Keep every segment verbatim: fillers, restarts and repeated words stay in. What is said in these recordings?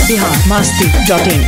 Bihar Masti dot in.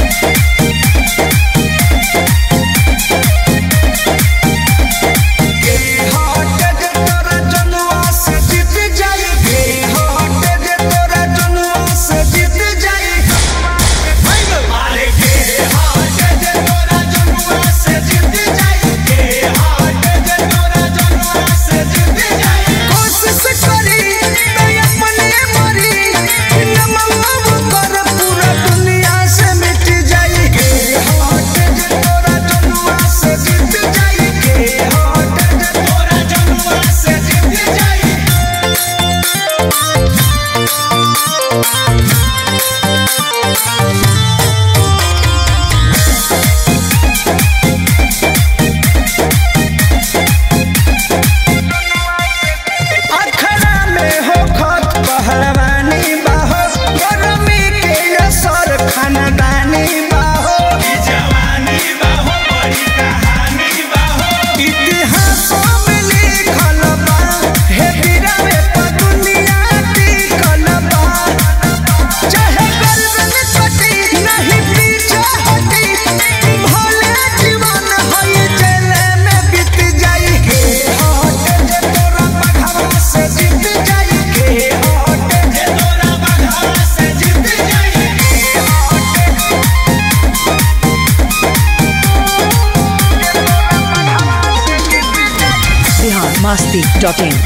Masti dot in.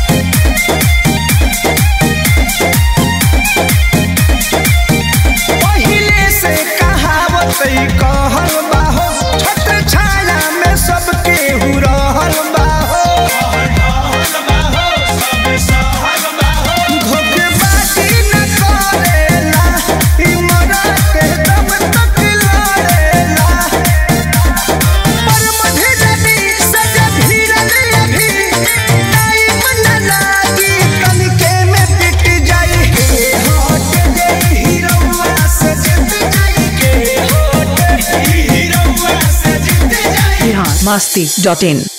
पहिले से कहावत कहल बाहो, छत्र छाया में सबके हु रहल बाहो। धोखेबाजी न करेला, ई मरद के दम तक लड़ेला। पर मधे नदी सजा भिड़ल अभी, टाइम न लागी कनके में पिट जाई के हट गई हीरोवा से जित जाई के हट हीरोवा से जित जाई। बिहार मस्ती डॉट इन।